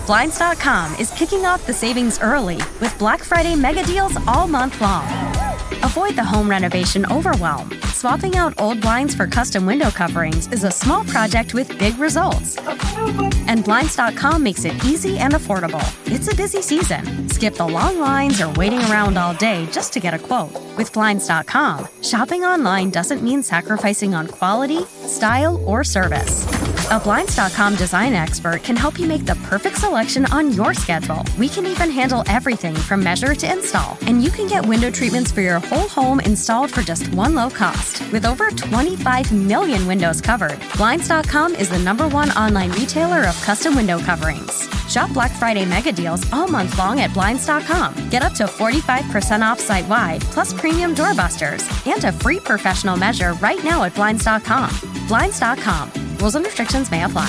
Blinds.com is kicking off the savings early with Black Friday mega deals all month long. Avoid the home renovation overwhelm. Swapping out old blinds for custom window coverings is a small project with big results. And Blinds.com makes it easy and affordable. It's a busy season. Skip the long lines or waiting around all day just to get a quote. With Blinds.com, shopping online doesn't mean sacrificing on quality, style, or service. A Blinds.com design expert can help you make the perfect selection on your schedule. We can even handle everything from measure to install. And you can get window treatments for your whole home installed for just one low cost. With over 25 million windows covered, Blinds.com is the #1 online retailer of custom window coverings. Shop Black Friday mega deals all month long at Blinds.com. Get up to 45% off site-wide, plus premium doorbusters, and a free professional measure right now at Blinds.com. Blinds.com. Rules and restrictions may apply.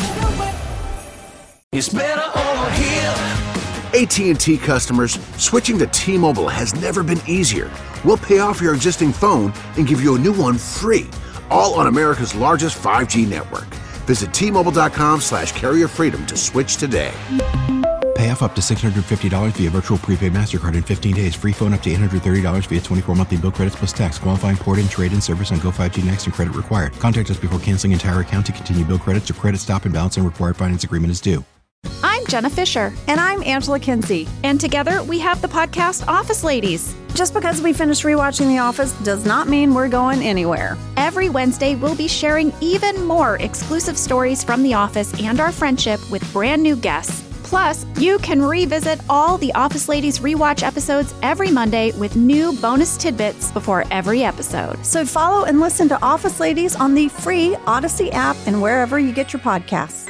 It's better over here. AT&T customers, switching to T-Mobile has never been easier. We'll pay off your existing phone and give you a new one free, all on America's largest 5G network. Visit T-Mobile.com/carrier freedom to switch today. Pay off up to $650 via virtual prepaid MasterCard in 15 days. Free phone up to $830 via 24 monthly bill credits plus tax. Qualifying port and trade-in service on Go5G Next and credit required. Contact us before canceling entire account to continue bill credits or credit stop and balance and required finance agreement is due. I'm Jenna Fisher. And I'm Angela Kinsey. And together we have the podcast Office Ladies. Just because we finished rewatching The Office does not mean we're going anywhere. Every Wednesday, we'll be sharing even more exclusive stories from The Office and our friendship with brand new guests. Plus, you can revisit all the Office Ladies rewatch episodes every Monday with new bonus tidbits before every episode. So follow and listen to Office Ladies on the free Odyssey app and wherever you get your podcasts.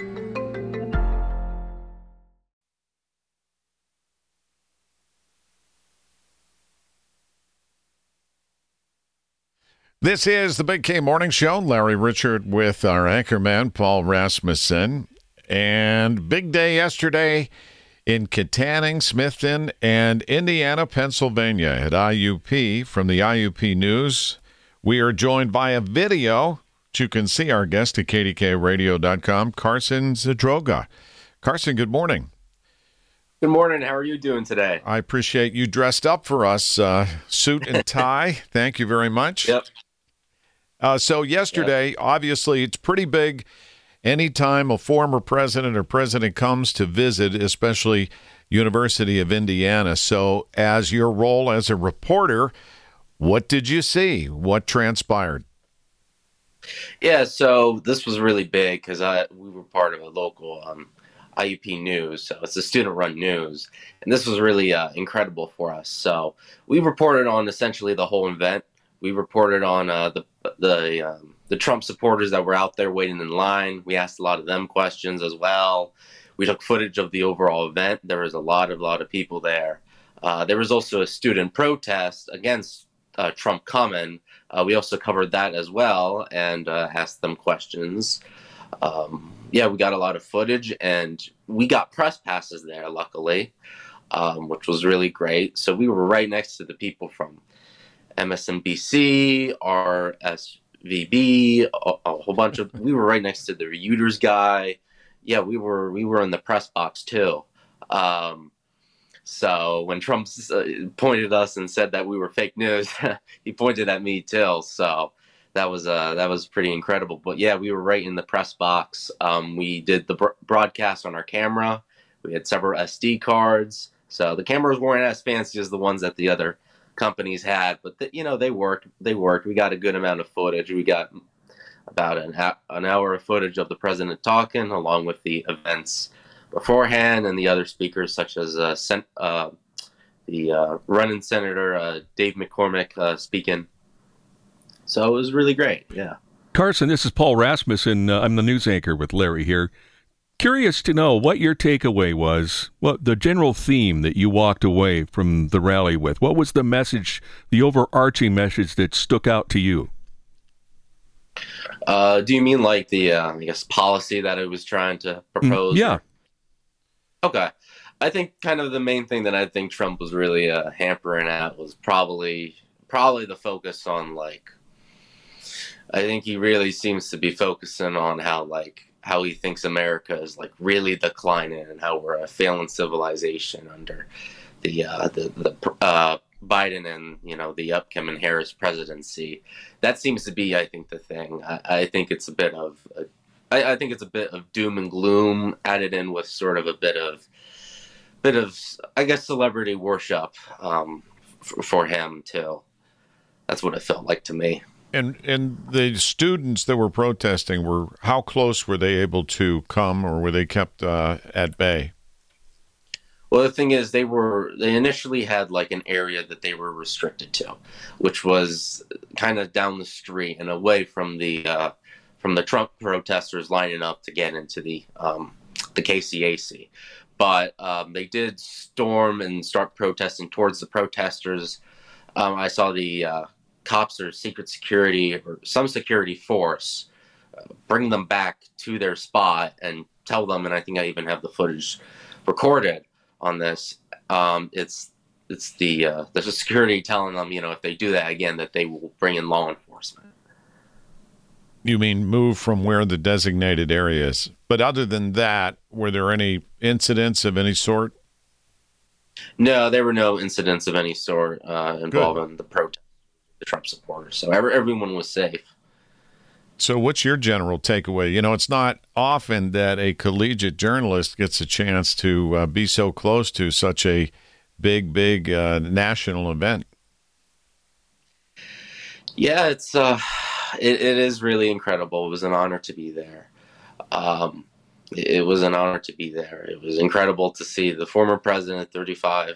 This is the Big K Morning Show. Larry Richert with our anchorman, Paul Rasmussen. And big day yesterday in Kittanning, Smithton, and Indiana, Pennsylvania at IUP. From the IUP News, we are joined by a video, which you can see our guest at kdkradio.com, Carson Zadroga. Carson, good morning. Good morning. How are you doing today? I appreciate you dressed up for us, suit and tie. Thank you very much. Yep. So yesterday, obviously, it's pretty big. Anytime a former president or president comes to visit, especially University of Indiana. So as your role as a reporter, what did you see? What transpired? Yeah, so this was really big because we were part of a local IUP News. So it's a student-run news. And this was really incredible for us. So we reported on essentially the whole event. We reported on the Trump supporters that were out there waiting in line. We asked a lot of them questions as well. We took footage of the overall event. There was a lot of people there. There was also a student protest against Trump coming. We also covered that as well and asked them questions. We got a lot of footage, and we got press passes there, luckily, which was really great. So we were right next to the people from MSNBC, RSVB, a whole bunch of. We were right next to the Reuters guy. Yeah, we were in the press box too. So when Trump pointed us and said that we were fake news, he pointed at me too. So that was pretty incredible. But yeah, we were right in the press box. We did the broadcast on our camera. We had several SD cards. So the cameras weren't as fancy as the ones that the other companies had, but they worked. We got a good amount of footage. We got about an hour of footage of the president talking, along with the events beforehand and the other speakers, such as the running senator Dave McCormick speaking. So it was really great. Yeah. Carson, this is Paul Rasmussen. I'm the news anchor with Larry here. Curious to know what your takeaway was, what the general theme that you walked away from the rally with. What was the message, the overarching message that stuck out to you? Do you mean like the, policy that it was trying to propose? Yeah. Okay. I think kind of the main thing that I think Trump was really hampering at was probably the focus on, I think he really seems to be focusing on how, how he thinks America is like really declining and how we're a failing civilization under the Biden and the upcoming Harris presidency. That seems to be, I think, the thing. I think it's a bit of doom and gloom added in with sort of a bit of I guess celebrity worship for him too. That's what it felt like to me. And the students that were protesting how close were they able to come, or were they kept at bay? Well, the thing is, they initially had like an area that they were restricted to, which was kind of down the street and away from the Trump protesters lining up to get into the KCAC. But they did storm and start protesting towards the protesters. I saw the cops or secret security or some security force bring them back to their spot and tell them, and I think I even have the footage recorded on this. It's the security telling them, if they do that again, that they will bring in law enforcement. You mean move from where the designated area is? But other than that, were there any incidents of any sort? No, there were no incidents of any sort involving the protest, the Trump supporters. So everyone was safe. So what's your general takeaway? It's not often that a collegiate journalist gets a chance to be so close to such a big national event. Yeah, it is really incredible. It was an honor to be there. It was an honor to be there. It was incredible to see the former president 35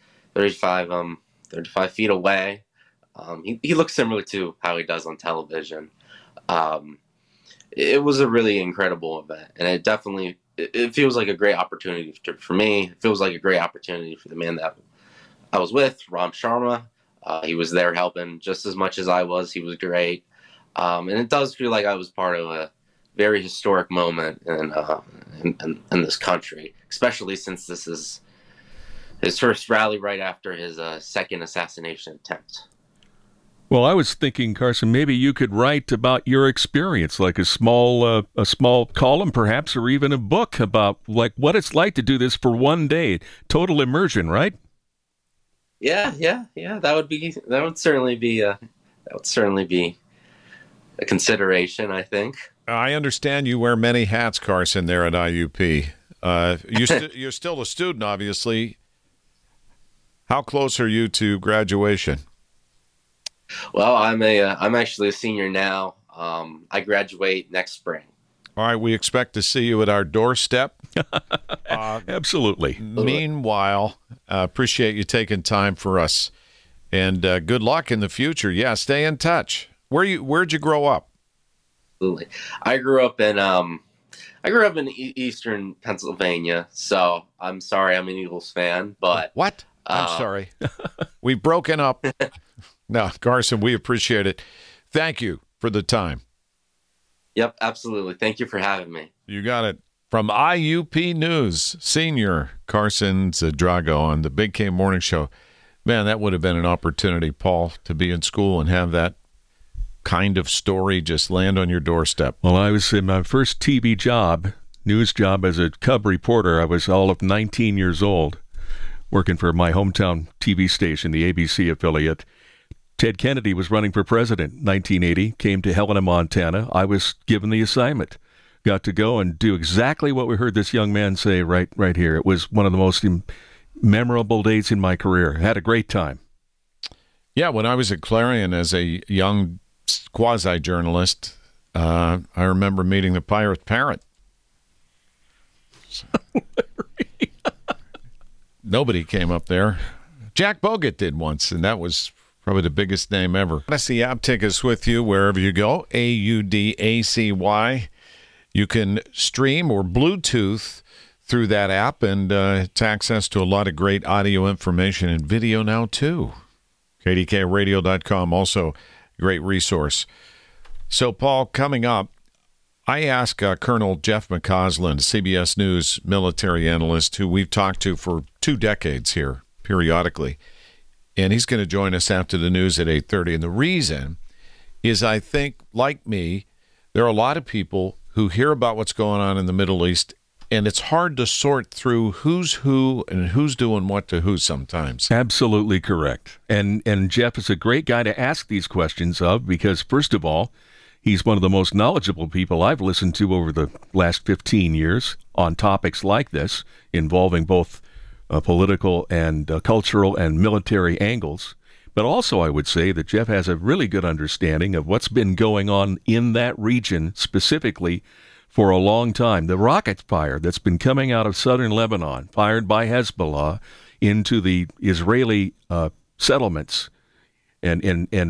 feet away. He looks similar to how he does on television. It was a really incredible event, and it feels like a great opportunity for me. It feels like a great opportunity for the man that I was with, Ram Sharma. He was there helping just as much as I was. He was great. And it does feel like I was part of a very historic moment in this country, especially since this is his first rally right after his second assassination attempt. Well, I was thinking, Carson, maybe you could write about your experience, like a small column, perhaps, or even a book about like what it's like to do this for one day, total immersion, right? Yeah. That would certainly be a consideration, I think. I understand you wear many hats, Carson, there at IUP. You're still a student, obviously. How close are you to graduation? Well, I'm actually a senior now. I graduate next spring. All right, we expect to see you at our doorstep. Absolutely. Meanwhile, appreciate you taking time for us, and good luck in the future. Yeah, stay in touch. Where'd you grow up? Absolutely. I grew up in Eastern Pennsylvania, so I'm sorry I'm an Eagles fan, but what? I'm sorry. We've broken up. No, Carson, we appreciate it. Thank you for the time. Yep, absolutely. Thank you for having me. You got it. From IUP News, Senior Carson Zadrago on the Big K Morning Show. Man, that would have been an opportunity, Paul, to be in school and have that kind of story just land on your doorstep. Well, I was in my first TV job, news job as a cub reporter. I was all of 19 years old, working for my hometown TV station, the ABC affiliate. Ted Kennedy was running for president in 1980, came to Helena, Montana. I was given the assignment. Got to go and do exactly what we heard this young man say right here. It was one of the most memorable days in my career. I had a great time. Yeah, when I was at Clarion as a young quasi-journalist, I remember meeting the Pirate Parrot. Nobody came up there. Jack Bogut did once, and that was probably the biggest name ever. Odyssey app, take us with you wherever you go. AUDACY. You can stream or Bluetooth through that app, and it's access to a lot of great audio information and video now, too. KDKRadio.com, also a great resource. So, Paul, coming up, I asked Colonel Jeff McCausland, CBS News military analyst, who we've talked to for 2 decades here, periodically. And he's going to join us after the news at 8:30. And the reason is, I think, like me, there are a lot of people who hear about what's going on in the Middle East, and it's hard to sort through who's who and who's doing what to who sometimes. Absolutely correct. And Jeff is a great guy to ask these questions of because, first of all, he's one of the most knowledgeable people I've listened to over the last 15 years on topics like this, involving both political and cultural and military angles. But also, I would say that Jeff has a really good understanding of what's been going on in that region specifically for a long time. The rocket fire that's been coming out of southern Lebanon, fired by Hezbollah into the Israeli settlements and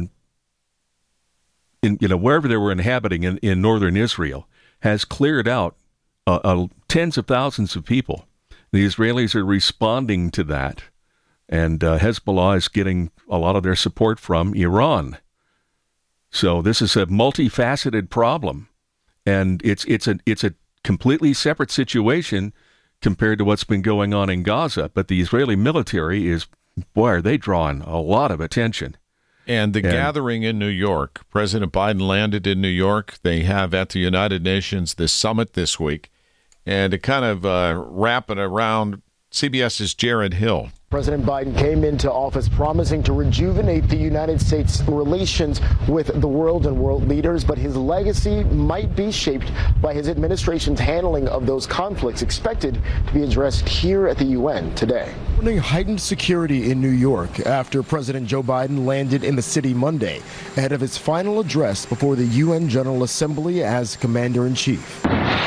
wherever they were inhabiting in northern Israel, has cleared out tens of thousands of people. The Israelis are responding to that, and Hezbollah is getting a lot of their support from Iran. So this is a multifaceted problem. And it's a completely separate situation compared to what's been going on in Gaza. But the Israeli military are they drawing a lot of attention. And the gathering in New York, President Biden landed in New York. They have at the United Nations this summit this week. And to kind of wrap it around, CBS's Jared Hill. President Biden came into office promising to rejuvenate the United States' relations with the world and world leaders, but his legacy might be shaped by his administration's handling of those conflicts, expected to be addressed here at the UN today. Heightened security in New York after President Joe Biden landed in the city Monday ahead of his final address before the UN General Assembly as Commander-in-Chief.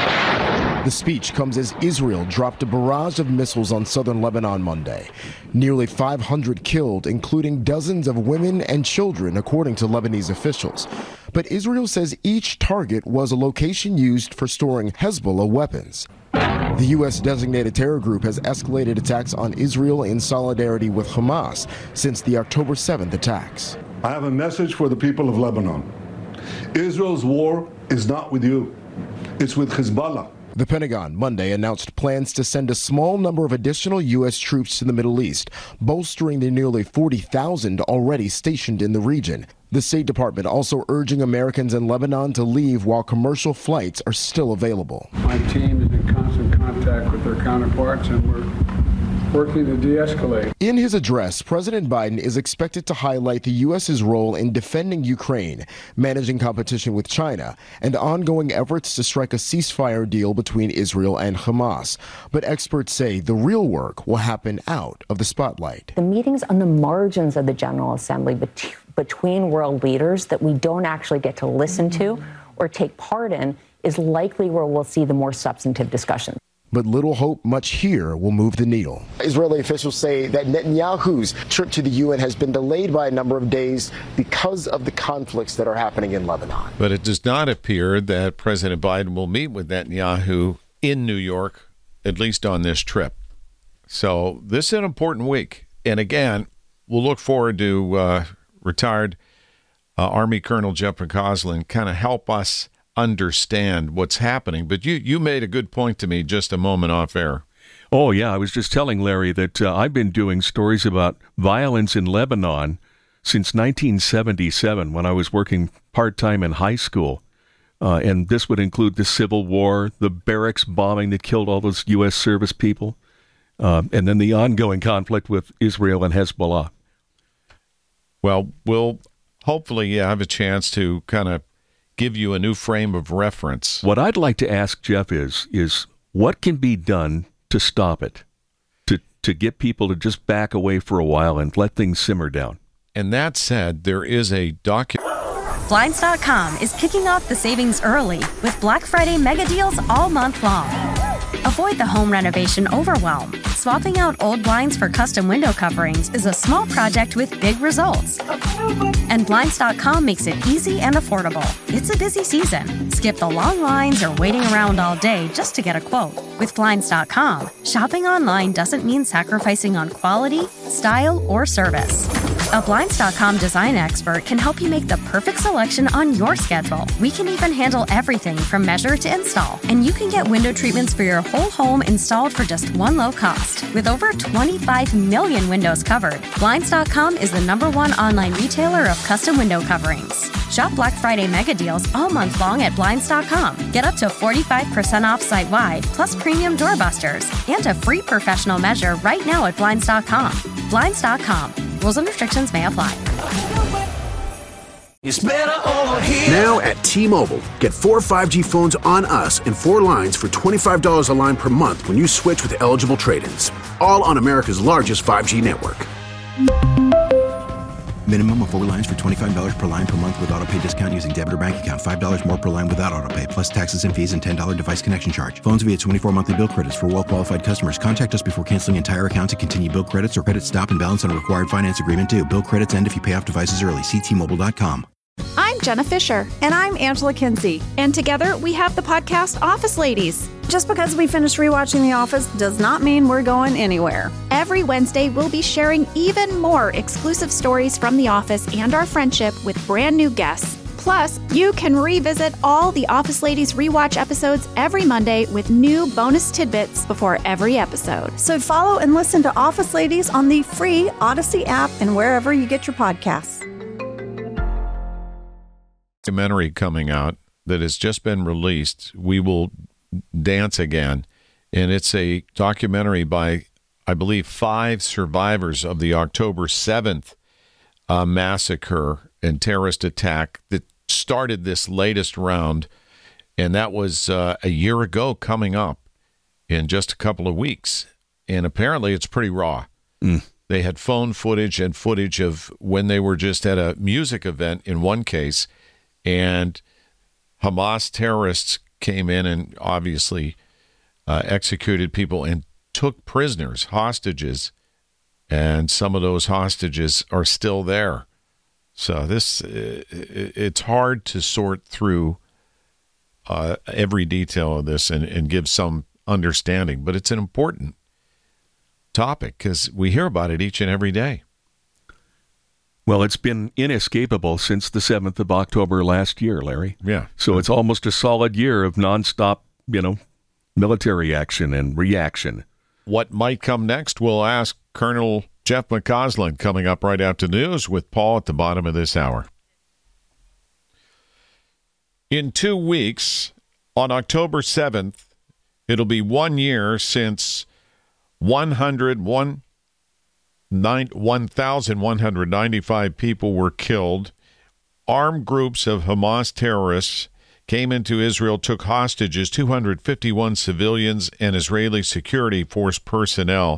The speech comes as Israel dropped a barrage of missiles on southern Lebanon Monday. Nearly 500 killed, including dozens of women and children, according to Lebanese officials. But Israel says each target was a location used for storing Hezbollah weapons. The U.S. designated terror group has escalated attacks on Israel in solidarity with Hamas since the October 7th attacks. I have a message for the people of Lebanon. Israel's war is not with you. It's with Hezbollah. The Pentagon Monday announced plans to send a small number of additional U.S. troops to the Middle East, bolstering the nearly 40,000 already stationed in the region. The State Department also urging Americans in Lebanon to leave while commercial flights are still available. My team is in constant contact with their counterparts, and we're working to de-escalate. In his address, President Biden is expected to highlight the U.S.'s role in defending Ukraine, managing competition with China, and ongoing efforts to strike a ceasefire deal between Israel and Hamas. But experts say the real work will happen out of the spotlight. The meetings on the margins of the General Assembly between world leaders that we don't actually get to listen to or take part in is likely where we'll see the more substantive discussions. But little hope much here will move the needle. Israeli officials say that Netanyahu's trip to the UN has been delayed by a number of days because of the conflicts that are happening in Lebanon. But it does not appear that President Biden will meet with Netanyahu in New York, at least on this trip. So this is an important week. And again, we'll look forward to retired Army Colonel Jeff McCausland kind of help us understand what's happening. But you made a good point to me just a moment off air. Oh, yeah. I was just telling Larry that I've been doing stories about violence in Lebanon since 1977 when I was working part-time in high school. And this would include the Civil War, the barracks bombing that killed all those U.S. service people, and then the ongoing conflict with Israel and Hezbollah. Well, we'll hopefully have a chance to kind of give you a new frame of reference. What I'd like to ask Jeff is what can be done to stop it, to get people to just back away for a while and let things simmer down. And that said, there is a document. Blinds.com is kicking off the savings early with Black Friday mega deals all month long. Avoid the home renovation overwhelm. Swapping out old blinds for custom window coverings is a small project with big results. And Blinds.com makes it easy and affordable. It's a busy season. Skip the long lines or waiting around all day just to get a quote. With Blinds.com, shopping online doesn't mean sacrificing on quality, style, or service. A Blinds.com design expert can help you make the perfect selection on your schedule. We can even handle everything from measure to install. And you can get window treatments for your whole home installed for just one low cost. With over 25 million windows covered, Blinds.com is the #1 online retailer of custom window coverings. Shop Black Friday mega deals all month long at Blinds.com. Get up to 45% off site-wide, plus premium doorbusters, and a free professional measure right now at Blinds.com. Blinds.com. Rules and restrictions may apply. It's better over here. Now at T-Mobile, get 4 5G phones on us and 4 lines for $25 a line per month when you switch with eligible trade-ins. All on America's largest 5G network. Minimum of 4 lines for $25 per line per month with autopay discount using debit or bank account. $5 more per line without autopay, plus taxes and fees and $10 device connection charge. Phones via 24 monthly bill credits for well-qualified customers. Contact us before canceling entire account to continue bill credits or credit stop and balance on a required finance agreement due. Bill credits end if you pay off devices early. See T-Mobile.com. I'm Jenna Fisher. And I'm Angela Kinsey. And together we have the podcast Office Ladies. Just because we finished rewatching The Office does not mean we're going anywhere. Every Wednesday, we'll be sharing even more exclusive stories from The Office and our friendship with brand new guests. Plus, you can revisit all the Office Ladies rewatch episodes every Monday with new bonus tidbits before every episode. So follow and listen to Office Ladies on the free Odyssey app and wherever you get your podcasts. Documentary coming out that has just been released, We Will Dance Again, and it's a documentary by, I believe, 5 survivors of the October 7th massacre and terrorist attack that started this latest round, and that was a year ago coming up in just a couple of weeks, and apparently it's pretty raw. They had phone footage and footage of when they were just at a music event in one case, and Hamas terrorists came in and obviously executed people and took prisoners, hostages, and some of those hostages are still there. So it's hard to sort through every detail of this and give some understanding, but it's an important topic because we hear about it each and every day. Well, it's been inescapable since the 7th of October last year, Larry. Yeah. So it's almost a solid year of nonstop, military action and reaction. What might come next, we'll ask Colonel Jeff McCausland coming up right after news with Paul at the bottom of this hour. In 2 weeks, on October 7th, it'll be 1 year since 1,195 people were killed. Armed groups of Hamas terrorists came into Israel, took hostages, 251 civilians and Israeli security force personnel,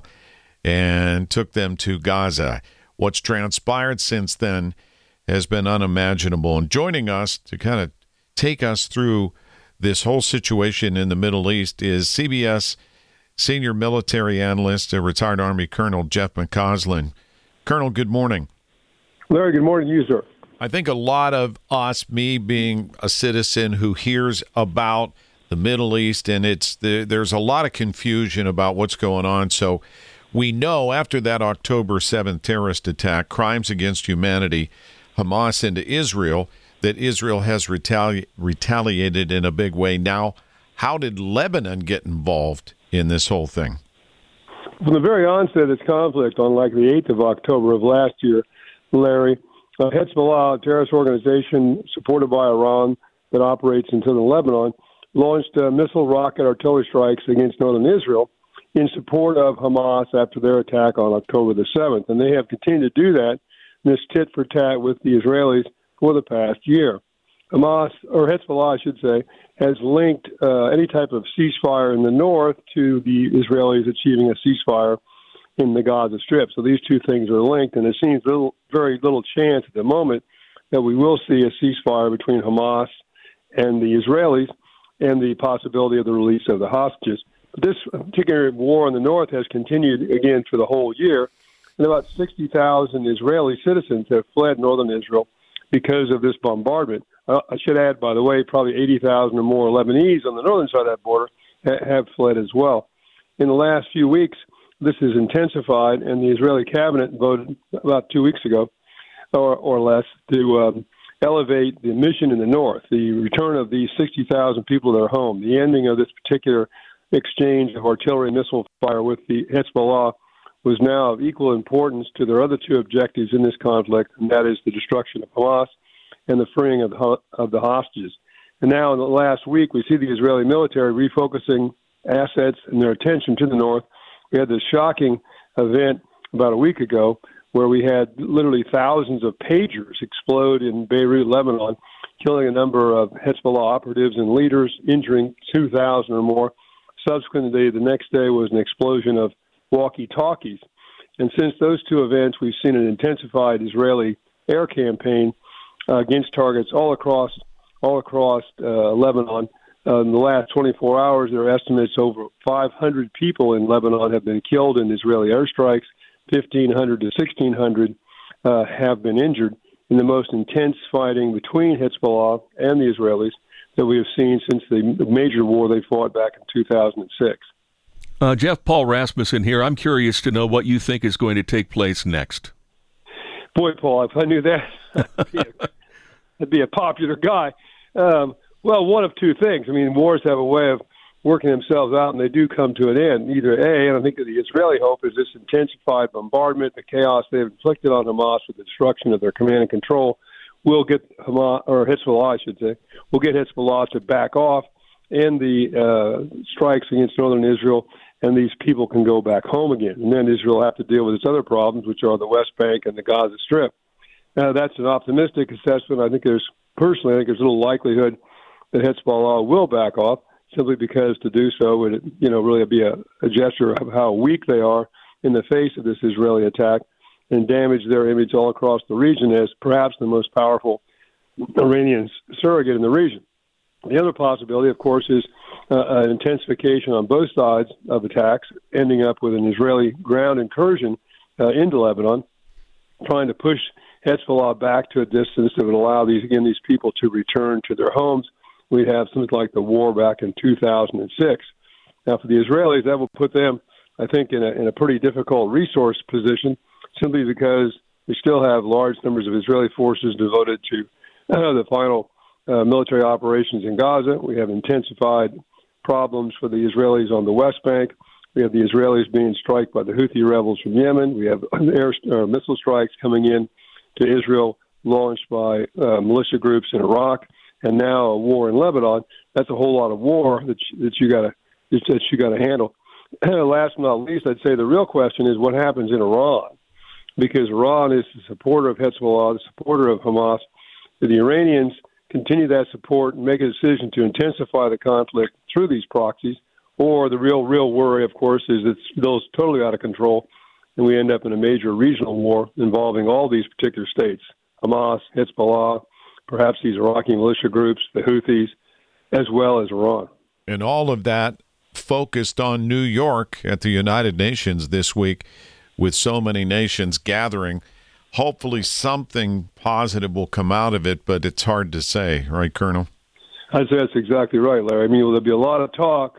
and took them to Gaza. What's transpired since then has been unimaginable. And joining us to kind of take us through this whole situation in the Middle East is CBS Senior Military Analyst, a retired Army Colonel Jeff McCausland. Colonel, good morning. Larry, good morning to you, sir. I think a lot of us, me being a citizen who hears about the Middle East, and there's a lot of confusion about what's going on. So we know after that October 7th terrorist attack, crimes against humanity, Hamas into Israel, that Israel has retaliated in a big way. Now, how did Lebanon get involved in this whole thing? From the very onset of this conflict on like the 8th of October of last year, Larry, Hezbollah, a terrorist organization supported by Iran that operates in southern Lebanon, launched missile, rocket, artillery strikes against northern Israel in support of Hamas after their attack on October the 7th. And they have continued to do that, this tit for tat with the Israelis for the past year. Hamas, or Hezbollah, I should say, has linked any type of ceasefire in the north to the Israelis achieving a ceasefire in the Gaza Strip. So these two things are linked, and there seems very little chance at the moment that we will see a ceasefire between Hamas and the Israelis and the possibility of the release of the hostages. But this particular war in the north has continued again for the whole year, and about 60,000 Israeli citizens have fled northern Israel because of this bombardment. I should add, by the way, probably 80,000 or more Lebanese on the northern side of that border have fled as well. In the last few weeks, this has intensified, and the Israeli cabinet voted about 2 weeks ago or less to elevate the mission in the north, the return of these 60,000 people to their home, the ending of this particular exchange of artillery missile fire with the Hezbollah was now of equal importance to their other two objectives in this conflict, and that is the destruction of Hamas and the freeing of the hostages. And now in the last week, we see the Israeli military refocusing assets and their attention to the north. We had this shocking event about a week ago where we had literally thousands of pagers explode in Beirut, Lebanon, killing a number of Hezbollah operatives and leaders, injuring 2,000 or more. Subsequently, the next day was an explosion of walkie-talkies. And since those two events, we've seen an intensified Israeli air campaign against targets all across Lebanon. In the last 24 hours, there are estimates over 500 people in Lebanon have been killed in Israeli airstrikes. 1,500 to 1,600 have been injured in the most intense fighting between Hezbollah and the Israelis that we have seen since the major war they fought back in 2006. Jeff, Paul Rasmussen here. I'm curious to know what you think is going to take place next. Boy, Paul, if I knew that, I'd be a popular guy. Well, one of two things. I mean, wars have a way of working themselves out, and they do come to an end. Either A, and I think the Israeli hope is this intensified bombardment, the chaos they've inflicted on Hamas with the destruction of their command and control, will get Hamas, or Hezbollah, I should say, will get Hezbollah to back off, and the strikes against northern Israel, and these people can go back home again. And then Israel will have to deal with its other problems, which are the West Bank and the Gaza Strip. That's an optimistic assessment. I think there's little likelihood that Hezbollah will back off, simply because to do so would, really be a gesture of how weak they are in the face of this Israeli attack and damage their image all across the region as perhaps the most powerful Iranian surrogate in the region. The other possibility, of course, is an intensification on both sides of attacks, ending up with an Israeli ground incursion into Lebanon, trying to push Hezbollah back to a distance that would allow these people to return to their homes. We'd have something like the war back in 2006. Now, for the Israelis, that will put them, I think, in a pretty difficult resource position, simply because we still have large numbers of Israeli forces devoted to the final military operations in Gaza. We have intensified problems for the Israelis on the West Bank. We have the Israelis being struck by the Houthi rebels from Yemen. We have missile strikes coming in to Israel launched by militia groups in Iraq. And now a war in Lebanon. That's a whole lot of war that you got to handle. Last but not least, I'd say the real question is what happens in Iran, because Iran is the supporter of Hezbollah, the supporter of Hamas. Do the Iranians continue that support and make a decision to intensify the conflict through these proxies, or the real worry, of course, is it goes totally out of control and we end up in a major regional war involving all these particular states, Hamas, Hezbollah, perhaps these Iraqi militia groups, the Houthis, as well as Iran. And all of that focused on New York at the United Nations this week, with so many nations gathering. Hopefully something positive will come out of it, but it's hard to say, right, Colonel? I'd say that's exactly right, Larry. I mean, there'll be a lot of talk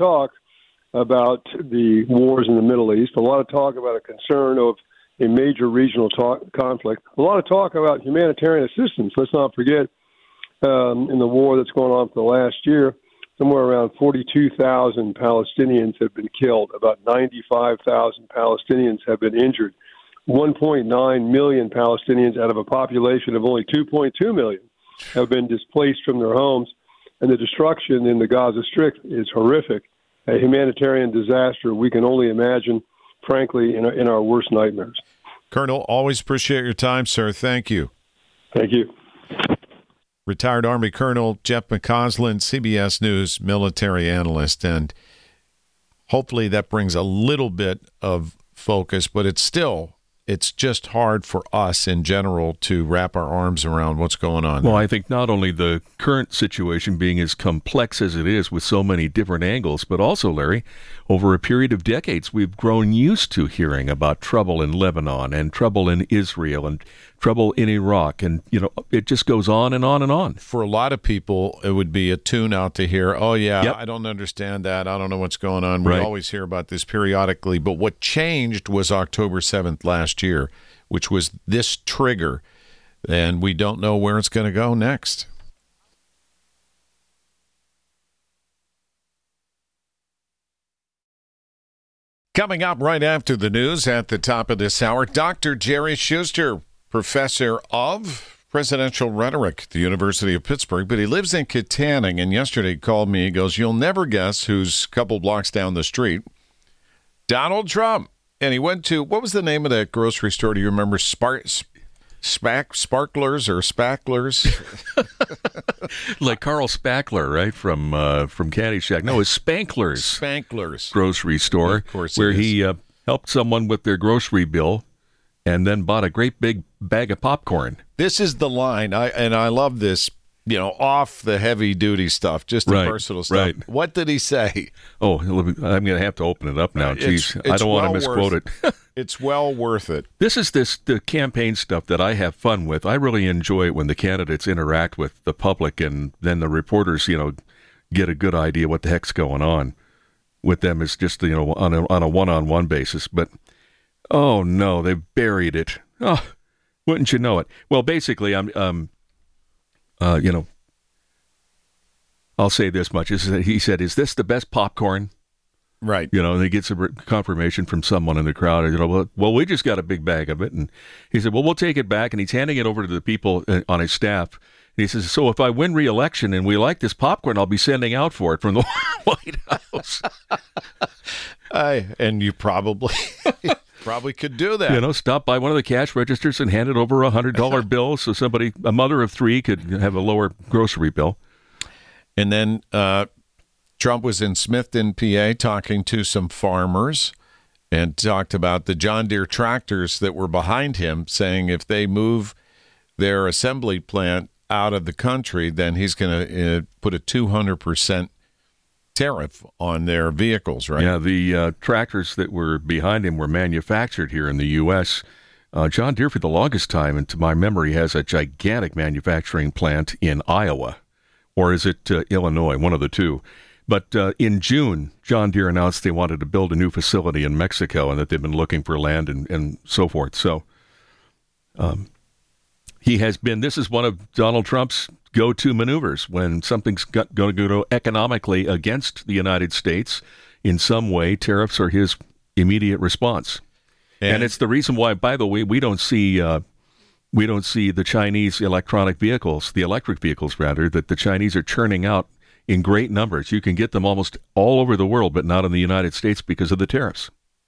about the wars in the Middle East, a lot of talk about a concern of a major regional conflict, a lot of talk about humanitarian assistance. Let's not forget, in the war that's going on for the last year, somewhere around 42,000 Palestinians have been killed. About 95,000 Palestinians have been injured. 1.9 million Palestinians out of a population of only 2.2 million have been displaced from their homes. And the destruction in the Gaza Strip is horrific. A humanitarian disaster we can only imagine, frankly, in our worst nightmares. Colonel, always appreciate your time, sir. Thank you. Thank you. Retired Army Colonel Jeff McCausland, CBS News military analyst. And hopefully that brings a little bit of focus, but it's just hard for us in general to wrap our arms around what's going on. Well, I think not only the current situation being as complex as it is with so many different angles, but also, Larry, over a period of decades, we've grown used to hearing about trouble in Lebanon and trouble in Israel and trouble in Iraq. And, it just goes on and on and on. For a lot of people, it would be a tune out to hear, oh, yeah, yep. I don't understand that. I don't know what's going on. We Right. always hear about this periodically. But what changed was October 7th last year, which was this trigger. And we don't know where it's going to go next. Coming up right after the news at the top of this hour, Dr. Jerry Schuster, professor of presidential rhetoric at the University of Pittsburgh, but he lives in Kittanning, and yesterday he called me. He goes, "You'll never guess who's a couple blocks down the street. Donald Trump." And he went to, what was the name of that grocery store? Do you remember? Sparklers or Spacklers? Like Carl Spackler, right, from Caddyshack. No, it's Spanklers grocery store, of course, where he helped someone with their grocery bill and then bought a great big bag of popcorn. This is the line, I love this, off the heavy-duty stuff, just the personal stuff. Right. What did he say? Oh, I'm going to have to open it up now. Jeez, I don't want to misquote it. It's well worth it. This is the campaign stuff that I have fun with. I really enjoy it when the candidates interact with the public, and then the reporters, get a good idea what the heck's going on with them. It's just, on a one-on-one basis. But, oh, no, they've buried it. Oh, wouldn't you know it? Well, basically, I'll say this much. He said, "Is this the best popcorn?" Right. And he gets a confirmation from someone in the crowd. Well, we just got a big bag of it. And he said, "Well, we'll take it back." And he's handing it over to the people on his staff. And he says, "So if I win re-election and we like this popcorn, I'll be sending out for it from the White House." And you probably could do that. Stop by one of the cash registers and hand it over a $100 bill so a mother of three, could have a lower grocery bill. And then Trump was in Smithton, PA, talking to some farmers and talked about the John Deere tractors that were behind him, saying if they move their assembly plant out of the country, then he's going to put a 200% tariff on their vehicles, right? Yeah, the tractors that were behind him were manufactured here in the U.S. John Deere, for the longest time, and to my memory, has a gigantic manufacturing plant in Iowa. Or is it Illinois? One of the two. But in June, John Deere announced they wanted to build a new facility in Mexico and that they've been looking for land and so forth. So this is one of Donald Trump's go-to maneuvers when something's going to go economically against the United States in some way. Tariffs are his immediate response. And it's the reason why, by the way, we don't see the Chinese electric vehicles, that the Chinese are churning out in great numbers. You can get them almost all over the world, but not in the United States because of the tariffs.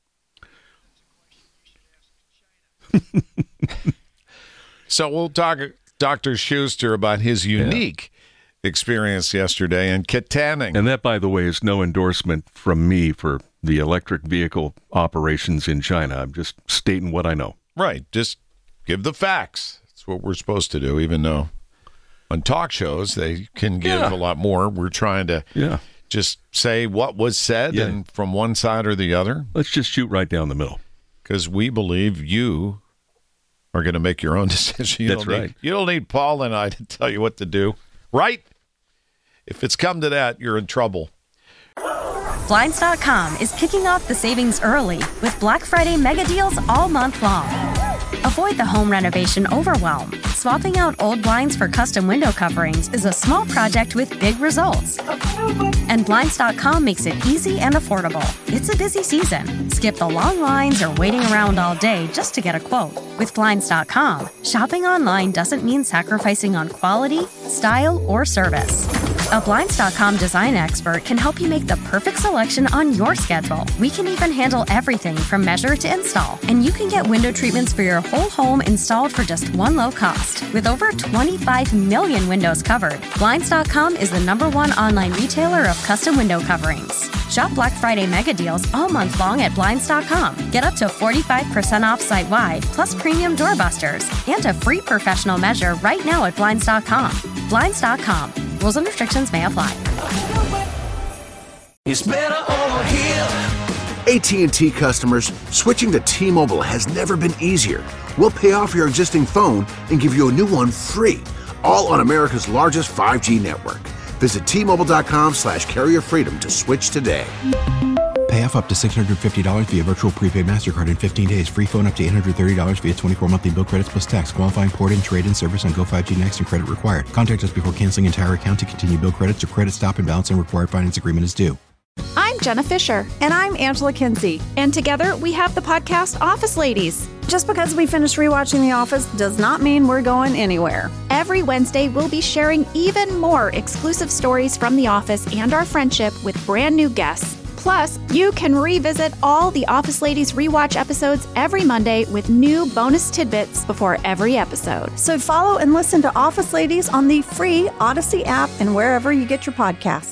So we'll talk Dr. Schuster about his unique experience yesterday in Kittanning. And that, by the way, is no endorsement from me for the electric vehicle operations in China. I'm just stating what I know. Right. Just give the facts. That's what we're supposed to do, even though on talk shows they can give a lot more. We're trying to just say what was said and from one side or the other. Let's just shoot right down the middle. Because we believe you are going to make your own decision. That's right. You don't need Paul and I to tell you what to do. Right? If it's come to that, you're in trouble. Blinds.com is kicking off the savings early with Black Friday mega deals all month long. Avoid the home renovation overwhelm. Swapping out old blinds for custom window coverings is a small project with big results. And Blinds.com makes it easy and affordable. It's a busy season. Skip the long lines or waiting around all day just to get a quote. With Blinds.com, shopping online doesn't mean sacrificing on quality, style, or service. A Blinds.com design expert can help you make the perfect selection on your schedule. We can even handle everything from measure to install. And you can get window treatments for your whole home installed for just one low cost. With over 25 million windows covered, Blinds.com is the #1 online retailer of custom window coverings. Shop Black Friday mega deals all month long at Blinds.com. Get up to 45% off site-wide, plus premium doorbusters, and a free professional measure right now at Blinds.com. Blinds.com. Rules and restrictions may apply. It's better over here. AT&T customers, switching to T-Mobile has never been easier. We'll pay off your existing phone and give you a new one free, all on America's largest 5G network. Visit T-Mobile.com/carrierfreedom to switch today. Pay off up to $650 via virtual prepaid MasterCard in 15 days. Free phone up to $830 via 24 monthly bill credits plus tax. Qualifying port-in, trade-in service on Go 5G Next and credit required. Contact us before canceling entire account to continue bill credits or credit stop and balance and required finance agreement is due. I'm Jenna Fisher. And I'm Angela Kinsey. And together we have the podcast Office Ladies. Just because we finished rewatching The Office does not mean we're going anywhere. Every Wednesday, we'll be sharing even more exclusive stories from The Office and our friendship with brand new guests. Plus, you can revisit all the Office Ladies rewatch episodes every Monday with new bonus tidbits before every episode. So follow and listen to Office Ladies on the free Odyssey app and wherever you get your podcasts.